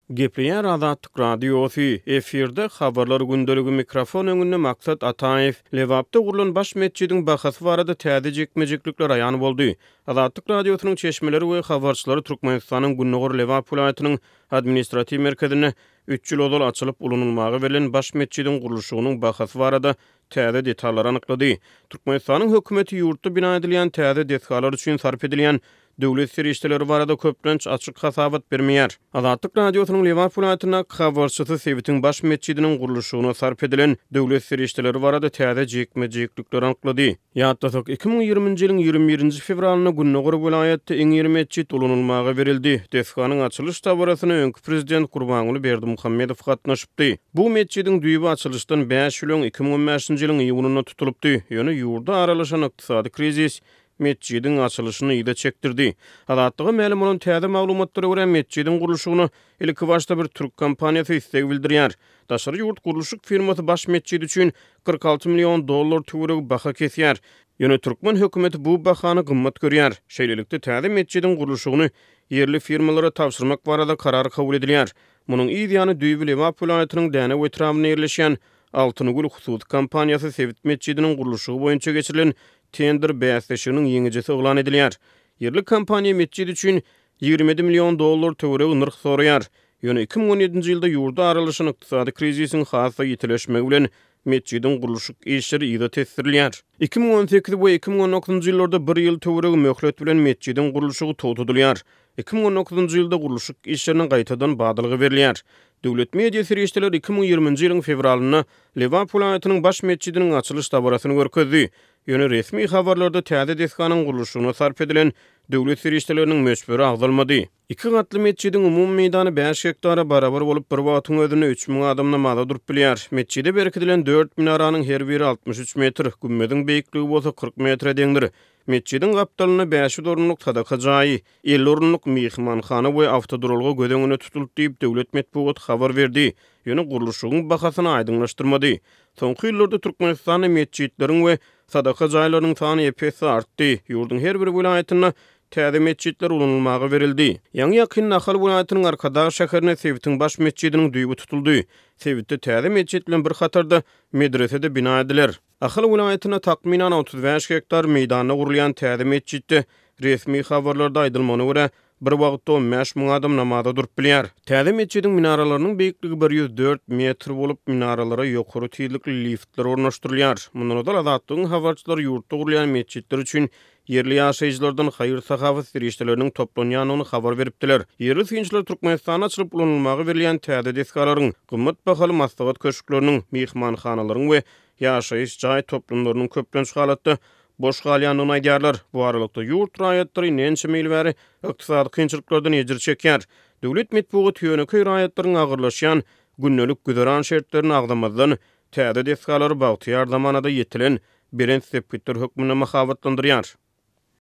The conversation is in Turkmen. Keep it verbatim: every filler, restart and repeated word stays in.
Gepleýär Azatlyk radiosu efirde habarlar gündeligi mikrofon öňünde maksat Ataev Lewapda gurulan baş mescidiň bahasy barada täze jekmejeklikler aýan boldy. Azatlyk radiosynyň çeşmeleri we habarçylary Türkmenistanyň Günnäger Lewap vilayatynyň administrativ merkezine üç ýyl ozal açylyp ulanylmagy berilen baş mescidiň gurulşynyň bahasy barada täze detallar anyklady. Türkmenistanyň hökümeti ýurtda bina edilýän täze detgalar üçin sarf edilýän döwlet serişdeleri barada köplenç açyk hasabat bermeýär. Azatlyk radiosynyň Lewap vilayatyna habarçysy Sewitin baş mescidiniň gurulşyna sarf edilen döwlet serişdeleri barada täze jekmejeklikler anyklady. Ýatdasak iki ming ýirminji ýylyň ýigrimbi birinji fevralyna Günnäger vilayatynda eň ýyry mescid ulanylmagy berildi. Desganyň açylış tabarasyna öňkü prezident Gurbanguly Berdimuhammedow gatnaşypdy. Bu mescidiň düýbi açylışdan beş ýyl iki ming on beşinji ýylyň iýunyna tutulypdy. Ýöne ýurda aralaşan ykdysady krizis mescidin açylyşyny ýa-da çekdirdi. Azatlyga ma'lum bolan täze maglumatlary görä mescidin gurulşyny ilki başda bir türk kompaniýasy istek bildirýär. Daşary ýurt gurulşyk firmasy baş mescid üçin kırk alty million dollar töwereg baha kesýär. Ýöne Türkmen hökümeti bu bahany gymmat görýär. Şeýlelikde täze mescidin gurulşyny yerli firmalara tapşyrmak barada karar kabul edilýär. Munyň ýa-da düýbi Lewap vilayatynyň däne wetrabyna ýerleşýän Altynygül hususy kompaniýasy Sewit mescidiniň gurulşy boýunça geçirilen tender bäsleşiginiň ýeňijisi oglan edilýär. Yerli kompaniýa mescid üçin ýigrimedi million dollar töwereg nyrk soraýar. Ýöne iki ming on ýedinji ýylda ýurda aralaşan ykdysady krizisiň hasy ýetileşmegi bilen mescidin gurulşyk işleri ýa-da tesirlýär. iki ming on sekiz we iki ming on dokuzunji ýyllarda bir ýyl töwereg möhlet bilen mescidin gurulşygy togutulýar. iki ming on dokuzunji ýylda gurulşyk işleriniň gaýtadan badylygy berilýär. Döwlet media serişdeleri iki ming ýyirminji ýylyň fevralyna Lewap vilayatynyň baş mescidiniň açylış tabarasyny görkezdi. Ýöne resmi habarlarda täze desganyň gurulşyna sarf edilen döwlet serişdeleriniň meşburi agdalmady. Iki gatly mescidiň umumy meýdany beş hektara barabar bolup bir wagtyň özüne üç ming adam namaza durup bilýär. Mescide berkedilen dört minaranyň her biri altmış üç metr, gümmediň beýikligi bolsa kırk metr deňdir. Mescidin gapdalyna beş yüz orunluk sadaka jaýy, elli orunluk mehmanxana we awtoduralga gödeňine tutulup diýip döwlet medeniýet habar berdi. Ýöne gurulşynyň bahasyny aýdynlaşdyrmady. Soňky ýyllarda Türkmenistanyň mescidleriň we sadaka jaýlarynyň sany epes artdy. Ýurdun her bir vilayatyna täze mescidler ulanylmagy berildi. Ýa-ni ýakyn Nahal vilayatynyň Arkadaş şäherine Sewitin baş mescidiniň düýbi tutuldy. Sewitde täze mescid bilen bir hatarda medresede bina ediler. Ahal vilayatyna takminan otuz beş hektar meýdana gurulýan täze mescidde resmi habarlarda aýdylmana görä bir wagtda on beş ming adam namaza durup bilýär. Täze mescidiň minaralarynyň beýikligi bir yüz dört metr bolup minaralara ýokary tiýlikli liftler ornaşdyrylýar. Mundan öňe Azatlygyň habarçylary ýurtda gurulýan mescidler üçin yerli ýaşaýjylardan haýyr sahawat serişdeleriniň toplanýanyny habar beripdiler. Yerli synçylar Türkmenistana açylyp ulanylmagy berilýän täze deskalaryň gymmat bahaly maslahat köşkleriniň, mehmanhanalaryň we ýaşaýyş jaý toplamlarynyň köplenç halatda boş galýanyny aýdýarlar. Bu aralykda ýurt raýatlary näçe meýil bäri ykdysady kynçylyklardan ejir çekýär. Döwlet medeniýeti ýöneköy raýatlaryň agyrlaşýan günnelik güzäran şertlerini agdamazdan täze deskalary bagty ýardamana da ýetilen birinçi sepkitler hökmüne mahabatlandyrýar.